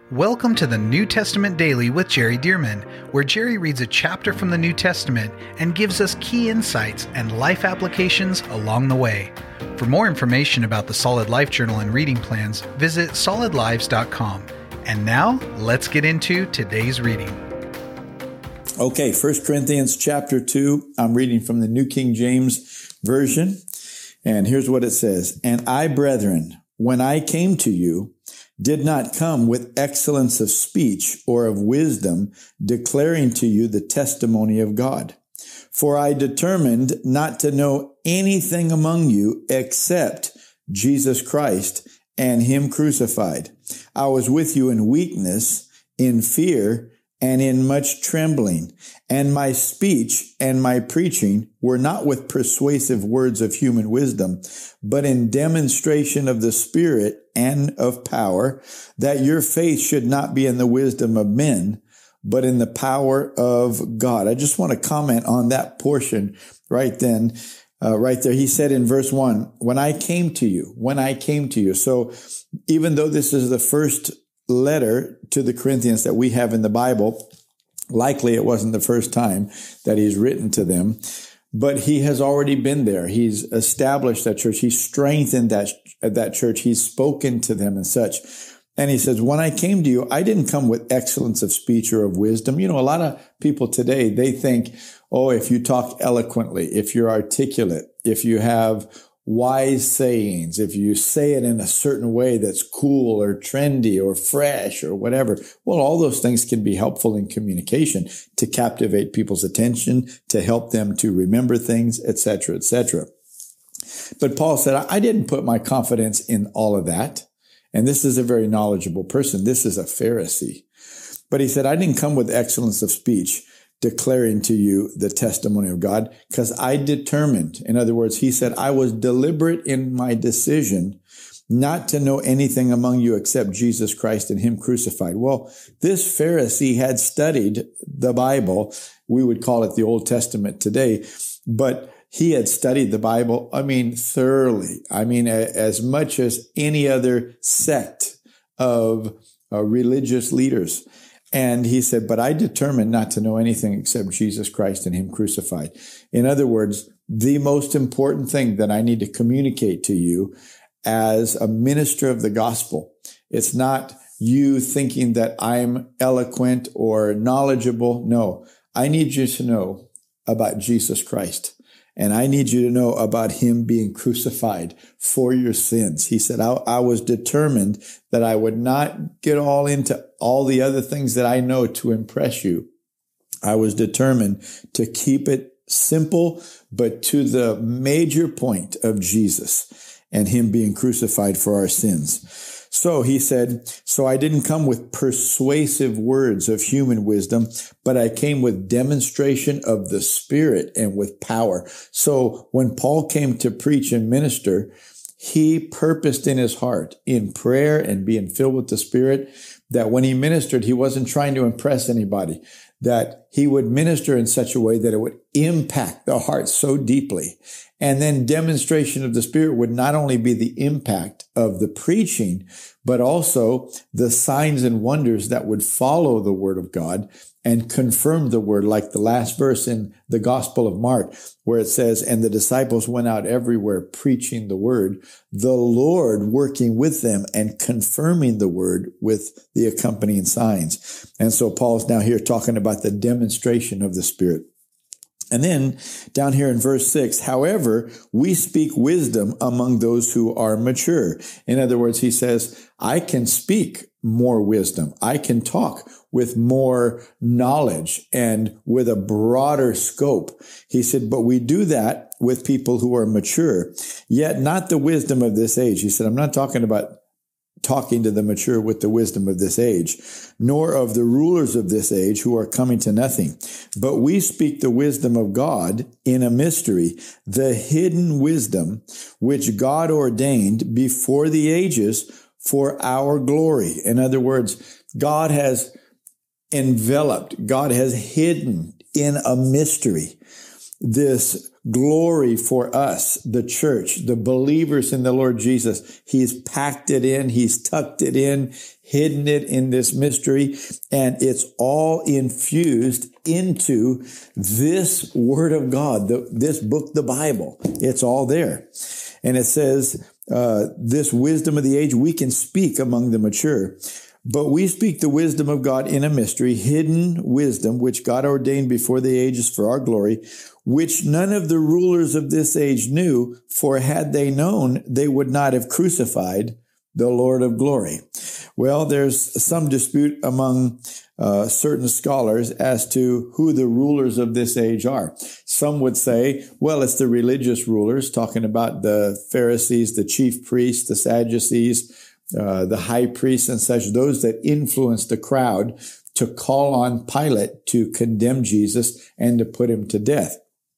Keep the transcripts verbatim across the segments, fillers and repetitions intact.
Welcome to the New Testament Daily with Jerry Dearman, where Jerry reads a chapter from the New Testament and gives us key insights and life applications along the way. For more information about the Solid Life Journal and reading plans, visit solid lives dot com. And now, let's get into today's reading. Okay, First Corinthians chapter two. I'm reading from the New King James Version. And here's what it says. And I, brethren, when I came to you, did not come with excellence of speech or of wisdom, declaring to you the testimony of God. For I determined not to know anything among you except Jesus Christ and him crucified. I was with you in weakness, in fear, and in much trembling. And my speech and my preaching were not with persuasive words of human wisdom, but in demonstration of the Spirit and of power, that your faith should not be in the wisdom of men, but in the power of God. I just want to comment on that portion right then, uh, right there. He said in verse one, when I came to you, when I came to you. So even though this is the first letter to the Corinthians that we have in the Bible, likely it wasn't the first time that he's written to them, but he has already been there. He's established that church. He's strengthened that, that church. He's spoken to them and such. And he says, when I came to you, I didn't come with excellence of speech or of wisdom. You know, a lot of people today, they think, oh, if you talk eloquently, if you're articulate, if you have wise sayings, if you say it in a certain way that's cool or trendy or fresh or whatever, well, all those things can be helpful in communication to captivate people's attention, to help them to remember things, et cetera, et cetera. But Paul said, I didn't put my confidence in all of that. And this is a very knowledgeable person. This is a Pharisee. But he said, I didn't come with excellence of speech, declaring to you the testimony of God, because I determined, in other words, he said, I was deliberate in my decision not to know anything among you except Jesus Christ and him crucified. Well, this Pharisee had studied the Bible. We would call it the Old Testament today, but he had studied the Bible, I mean, thoroughly. I mean, as much as any other sect of uh, religious leaders. And he said, but I determined not to know anything except Jesus Christ and him crucified. In other words, the most important thing that I need to communicate to you as a minister of the gospel, it's not you thinking that I'm eloquent or knowledgeable. No, I need you to know about Jesus Christ. And I need you to know about him being crucified for your sins. He said, I, I was determined that I would not get all into all the other things that I know to impress you. I was determined to keep it simple, but to the major point of Jesus and him being crucified for our sins. So he said, so I didn't come with persuasive words of human wisdom, but I came with demonstration of the Spirit and with power. So when Paul came to preach and minister, he purposed in his heart, in prayer and being filled with the Spirit, that when he ministered, he wasn't trying to impress anybody, that he would minister in such a way that it would impact the heart so deeply. And then demonstration of the Spirit would not only be the impact of the preaching, but also the signs and wonders that would follow the word of God and confirm the word, like the last verse in the Gospel of Mark, where it says, and the disciples went out everywhere preaching the word, the Lord working with them and confirming the word with the accompanying signs. And so Paul's now here talking about the demonstration of the Spirit. And then down here in verse six, however, we speak wisdom among those who are mature. In other words, he says, I can speak more wisdom. I can talk with more knowledge and with a broader scope. He said, but we do that with people who are mature, yet not the wisdom of this age. He said, I'm not talking about talking to the mature with the wisdom of this age, nor of the rulers of this age who are coming to nothing. But we speak the wisdom of God in a mystery, the hidden wisdom which God ordained before the ages for our glory. In other words, God has enveloped, God has hidden in a mystery this glory for us, the church, the believers in the Lord Jesus. He's packed it in. He's tucked it in, hidden it in this mystery, and it's all infused into this Word of God, the, this book, the Bible. It's all there. And it says, uh, this wisdom of the age, we can speak among the mature. But we speak the wisdom of God in a mystery, hidden wisdom, which God ordained before the ages for our glory, which none of the rulers of this age knew, for had they known, they would not have crucified the Lord of glory. Well, there's some dispute among uh, certain scholars as to who the rulers of this age are. Some would say, well, it's the religious rulers, talking about the Pharisees, the chief priests, the Sadducees, Uh, the high priests and such, those that influenced the crowd to call on Pilate to condemn Jesus and to put him to death.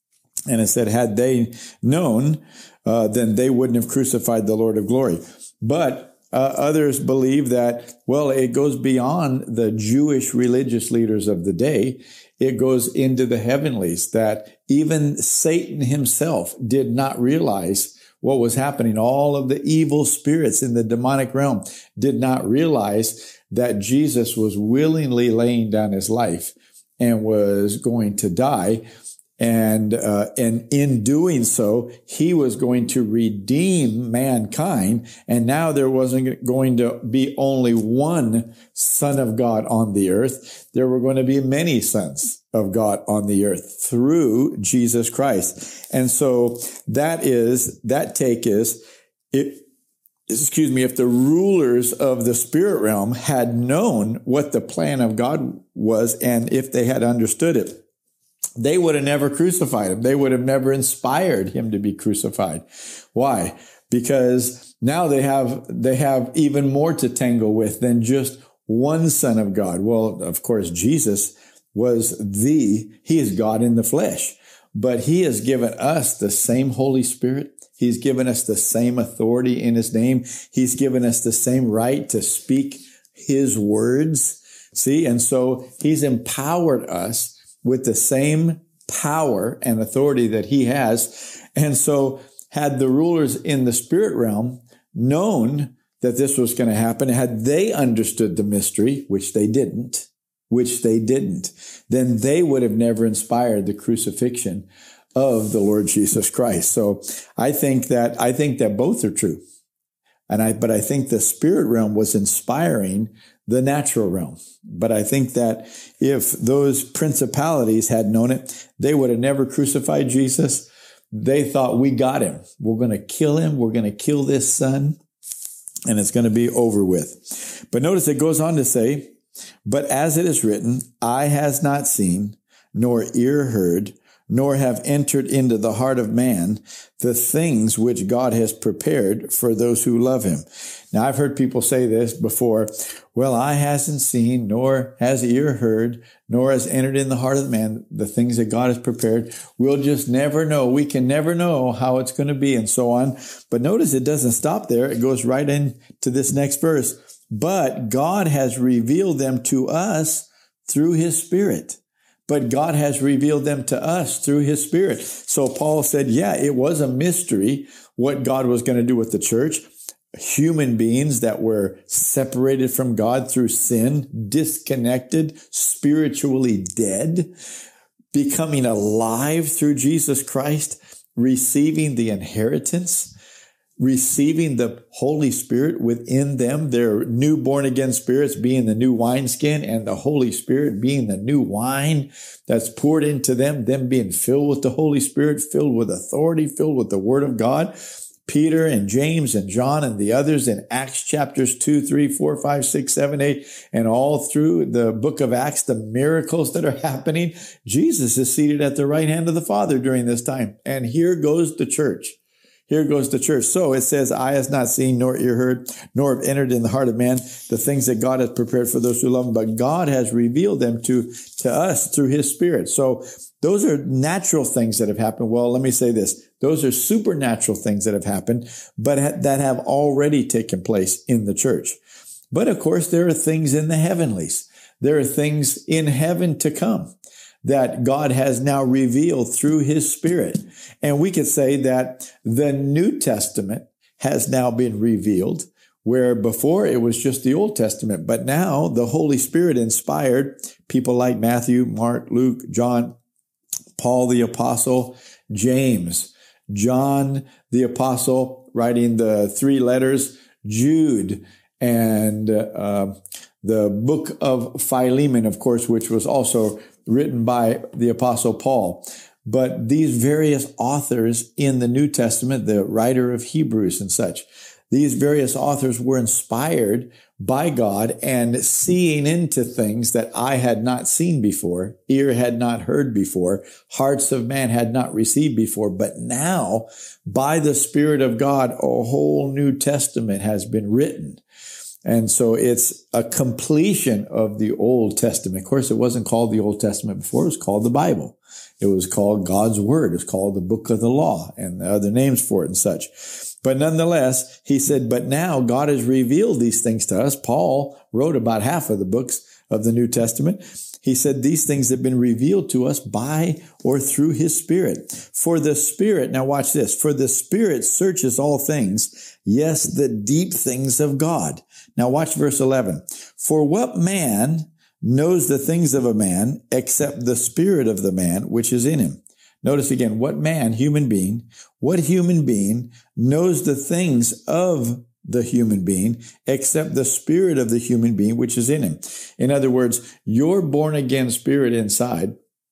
And it said, had they known, uh, then they wouldn't have crucified the Lord of glory. But uh, others believe that, well, it goes beyond the Jewish religious leaders of the day. It goes into the heavenlies, that even Satan himself did not realize what was happening. All of the evil spirits in the demonic realm did not realize that Jesus was willingly laying down his life and was going to die. And, uh, and in doing so, he was going to redeem mankind. And now there wasn't going to be only one Son of God on the earth. There were going to be many sons of God on the earth through Jesus Christ. And so that is, that take is, it, excuse me, if the rulers of the spirit realm had known what the plan of God was, and if they had understood it, they would have never crucified him. They would have never inspired him to be crucified. Why? Because now they have, they have even more to tangle with than just one Son of God. Well, of course, Jesus was the, he is God in the flesh, but he has given us the same Holy Spirit. He's given us the same authority in his name. He's given us the same right to speak his words. See, and so he's empowered us with the same power and authority that he has. And so had the rulers in the spirit realm known that this was going to happen, had they understood the mystery, which they didn't, which they didn't, then they would have never inspired the crucifixion of the Lord Jesus Christ. So I think that, I think that both are true. And I, but I think the spirit realm was inspiring the natural realm. But I think that if those principalities had known it, they would have never crucified Jesus. They thought, we got him. We're going to kill him. We're going to kill this son, and it's going to be over with. But notice it goes on to say, but as it is written, eye has not seen, nor ear heard, nor have entered into the heart of man the things which God has prepared for those who love him. Now, I've heard people say this before, well, eye hasn't seen, nor has ear heard, nor has entered in the heart of man the things that God has prepared. We'll just never know. We can never know how it's going to be, and so on. But notice it doesn't stop there. It goes right into this next verse. But God has revealed them to us through his Spirit. But God has revealed them to us through his Spirit. So Paul said, yeah, it was a mystery what God was going to do with the church. Human beings that were separated from God through sin, disconnected, spiritually dead, becoming alive through Jesus Christ, receiving the inheritance, receiving the Holy Spirit within them, their new born again spirits being the new wineskin, and the Holy Spirit being the new wine that's poured into them, them being filled with the Holy Spirit, filled with authority, filled with the Word of God. Peter and James and John and the others in Acts chapters two, three, four, five, six, seven, eight, and all through the book of Acts, the miracles that are happening. Jesus is seated at the right hand of the Father during this time. And here goes the church. Here goes the church. So it says, eye has not seen, nor ear heard, nor have entered in the heart of man the things that God has prepared for those who love him. But God has revealed them to, to us through his Spirit. So those are natural things that have happened. Well, let me say this. Those are supernatural things that have happened, but ha- that have already taken place in the church. But of course, there are things in the heavenlies. There are things in heaven to come. that God has now revealed through his Spirit. And we could say that the New Testament has now been revealed, where before it was just the Old Testament. But now the Holy Spirit inspired people like Matthew, Mark, Luke, John, Paul the Apostle, James, John the Apostle, writing the three letters, Jude, and uh, the book of Philemon, of course, which was also written by the Apostle Paul. But these various authors in the New Testament, the writer of Hebrews and such, these various authors were inspired by God and seeing into things that eye had not seen before, ear had not heard before, hearts of man had not received before. But now, by the Spirit of God, a whole New Testament has been written. And so it's a completion of the Old Testament. Of course, it wasn't called the Old Testament before. It was called the Bible. It was called God's Word. It was called the Book of the Law and other names for it and such. But nonetheless, he said, but now God has revealed these things to us. Paul wrote about half of the books of the New Testament. He said these things have been revealed to us by or through his Spirit. For the Spirit, now watch this, for the Spirit searches all things, yes, the deep things of God. Now watch verse eleven. For what man knows the things of a man except the spirit of the man which is in him? Notice again, what man, human being, what human being knows the things of the human being except the spirit of the human being which is in him? In other words, your born again spirit inside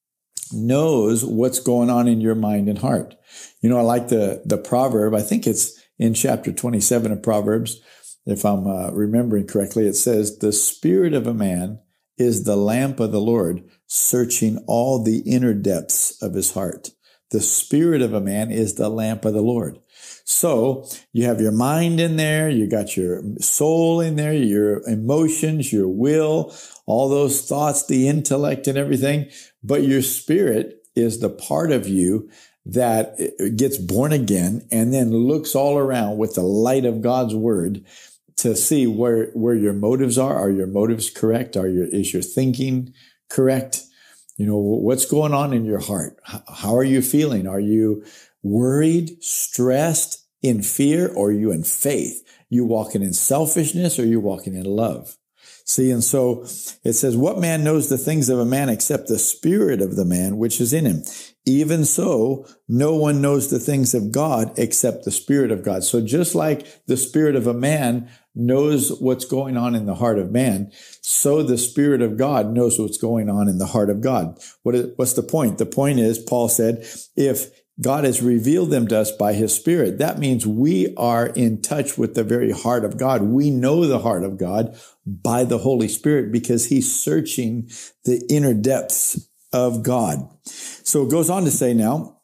knows what's going on in your mind and heart. You know, I like the, the proverb. I think it's in chapter twenty-seven of Proverbs. If I'm uh, remembering correctly, it says, the spirit of a man is the lamp of the Lord, searching all the inner depths of his heart. The spirit of a man is the lamp of the Lord. So you have your mind in there, you got your soul in there, your emotions, your will, all those thoughts, the intellect and everything. But your spirit is the part of you that gets born again and then looks all around with the light of God's word to see where, where your motives are. Are your motives correct? Are your, is your thinking correct? You know, what's going on in your heart? How are you feeling? Are you worried, stressed, in fear, or are you in faith? You walking in selfishness, or are you walking in love? See, and so it says, what man knows the things of a man except the spirit of the man which is in him? Even so, no one knows the things of God except the Spirit of God. So just like the spirit of a man knows what's going on in the heart of man, so the Spirit of God knows what's going on in the heart of God. What is, what's the point? The point is, Paul said, if God has revealed them to us by his Spirit, that means we are in touch with the very heart of God. We know the heart of God by the Holy Spirit because he's searching the inner depths of God. So it goes on to say now,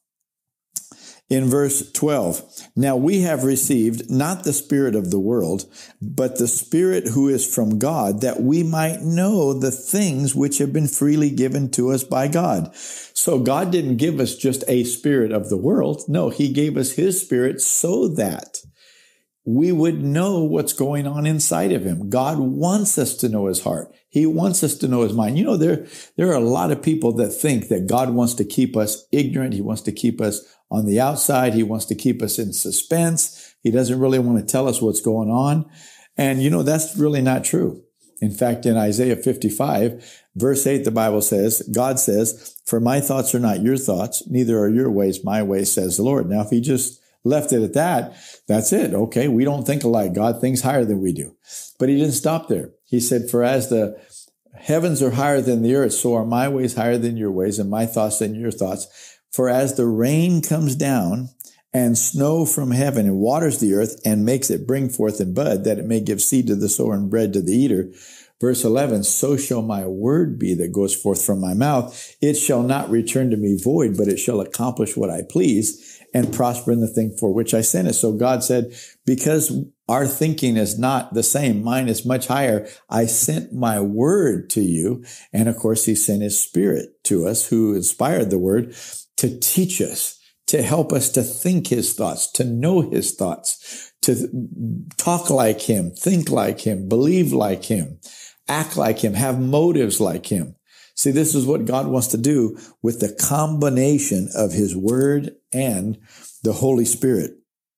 in verse twelve, now we have received not the spirit of the world, but the Spirit who is from God, that we might know the things which have been freely given to us by God. So God didn't give us just a spirit of the world. No, he gave us his Spirit so that we would know what's going on inside of him. God wants us to know his heart. He wants us to know his mind. You know, there, there are a lot of people that think that God wants to keep us ignorant. He wants to keep us on the outside. He wants to keep us in suspense. He doesn't really want to tell us what's going on. And, you know, that's really not true. In fact, in Isaiah fifty-five, verse eight, the Bible says, God says, for my thoughts are not your thoughts, neither are your ways my ways, says the Lord. Now, if he just left it at that, that's it. Okay, we don't think alike. God thinks higher than we do. But he didn't stop there. He said, for as the heavens are higher than the earth, so are my ways higher than your ways, and my thoughts than your thoughts. For as the rain comes down and snow from heaven and waters the earth and makes it bring forth and bud, that it may give seed to the sower and bread to the eater. Verse eleven, so shall my word be that goes forth from my mouth. It shall not return to me void, but it shall accomplish what I please and prosper in the thing for which I sent it. So God said, because our thinking is not the same, mine is much higher, I sent my word to you. And of course, he sent his Spirit to us, who inspired the word, to teach us, to help us to think his thoughts, to know his thoughts, to talk like him, think like him, believe like him, act like him, have motives like him. See, this is what God wants to do with the combination of his word and the Holy Spirit.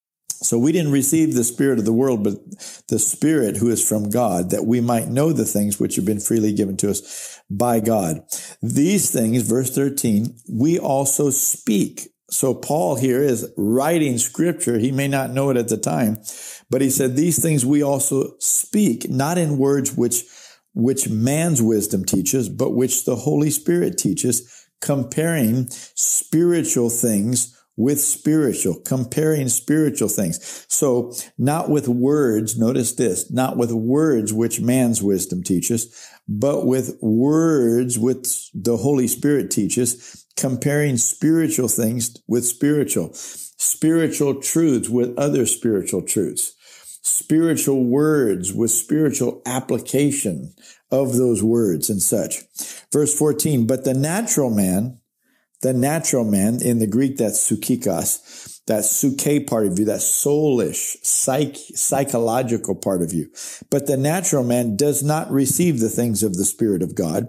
So we didn't receive the spirit of the world, but the Spirit who is from God, that we might know the things which have been freely given to us by God. These things, verse thirteen, we also speak. So Paul here is writing scripture. He may not know it at the time, but he said, these things we also speak, not in words which, which man's wisdom teaches, but which the Holy Spirit teaches, comparing spiritual things with spiritual, comparing spiritual things. So not with words, notice this, not with words which man's wisdom teaches, but with words which the Holy Spirit teaches, comparing spiritual things with spiritual, spiritual truths with other spiritual truths, spiritual words with spiritual application of those words and such. Verse fourteen, but the natural man, The natural man, in the Greek, that's psychikos, that suke part of you, that soulish, psych, psychological part of you. But the natural man does not receive the things of the Spirit of God,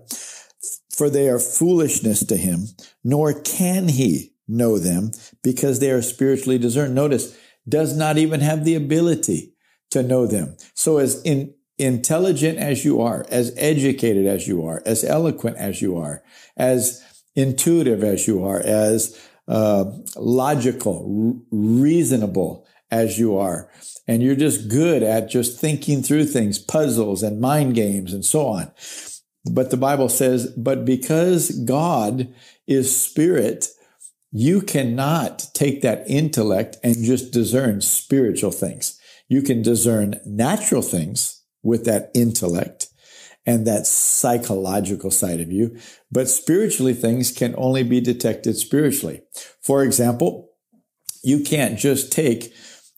for they are foolishness to him, nor can he know them, because they are spiritually discerned. Notice, does not even have the ability to know them. So as in, intelligent as you are, as educated as you are, as eloquent as you are, as intuitive as you are, as uh, logical, r- reasonable as you are, and you're just good at just thinking through things, puzzles and mind games and so on. But the Bible says, but because God is spirit, you cannot take that intellect and just discern spiritual things. You can discern natural things with that intellect and that psychological side of you. But spiritually, things can only be detected spiritually. For example, you can't just take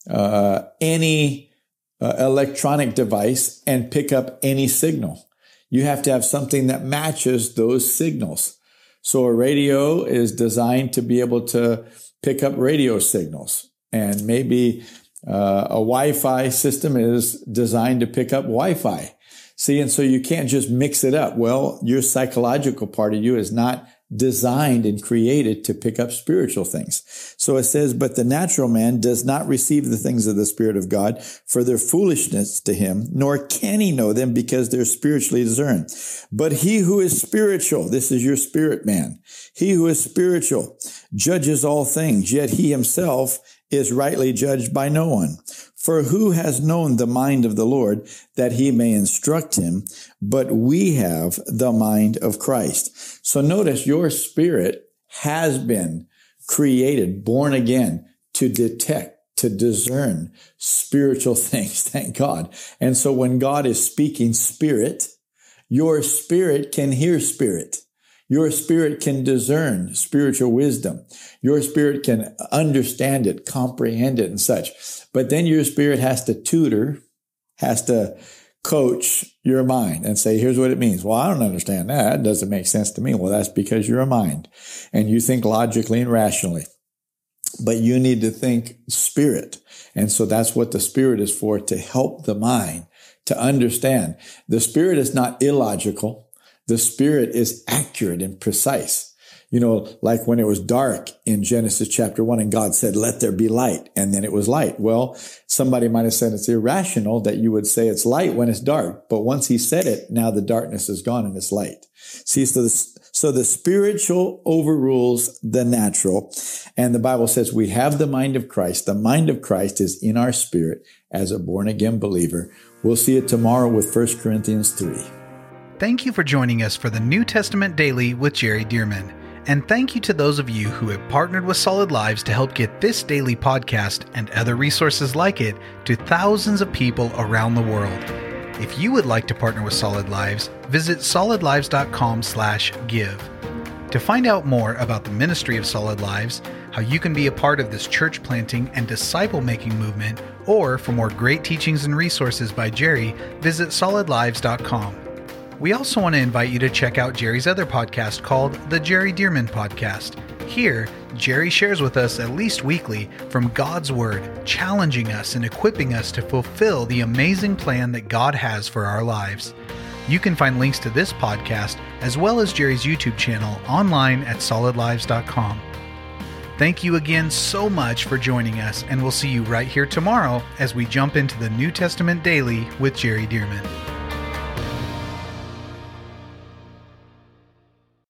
uh, any uh, electronic device and pick up any signal. You have to have something that matches those signals. So a radio is designed to be able to pick up radio signals. And maybe uh, a Wi-Fi system is designed to pick up Wi-Fi. See, and so you can't just mix it up. Well, your psychological part of you is not designed and created to pick up spiritual things. So it says, but the natural man does not receive the things of the Spirit of God, for their foolishness to him, nor can he know them, because they're spiritually discerned. But he who is spiritual, this is your spirit man, he who is spiritual judges all things, yet he himself is rightly judged by no one. For who has known the mind of the Lord that he may instruct him? But we have the mind of Christ. So notice your spirit has been created, born again, to detect, to discern spiritual things. Thank God. And so when God is speaking spirit, your spirit can hear spirit. Your spirit can discern spiritual wisdom. Your spirit can understand it, comprehend it, and such. But then your spirit has to tutor, has to coach your mind and say, here's what it means. Well, I don't understand that. It doesn't make sense to me. Well, that's because you're a mind and you think logically and rationally. But you need to think spirit. And so that's what the spirit is for, to help the mind to understand. The spirit is not illogical. The spirit is accurate and precise. You know, like when it was dark in Genesis chapter one and God said, let there be light. And then it was light. Well, somebody might have said it's irrational that you would say it's light when it's dark. But once he said it, now the darkness is gone and it's light. See, so the, so the spiritual overrules the natural. And the Bible says we have the mind of Christ. The mind of Christ is in our spirit as a born again believer. We'll see it tomorrow with First Corinthians three. Thank you for joining us for the New Testament Daily with Jerry Dearman. And thank you to those of you who have partnered with Solid Lives to help get this daily podcast and other resources like it to thousands of people around the world. If you would like to partner with Solid Lives, visit solid lives dot com slash give. To find out more about the ministry of Solid Lives, how you can be a part of this church planting and disciple making movement, or for more great teachings and resources by Jerry, visit solid lives dot com. We also want to invite you to check out Jerry's other podcast called The Jerry Dearman Podcast. Here, Jerry shares with us at least weekly from God's Word, challenging us and equipping us to fulfill the amazing plan that God has for our lives. You can find links to this podcast as well as Jerry's YouTube channel online at solid lives dot com. Thank you again so much for joining us, and we'll see you right here tomorrow as we jump into the New Testament Daily with Jerry Dirmann.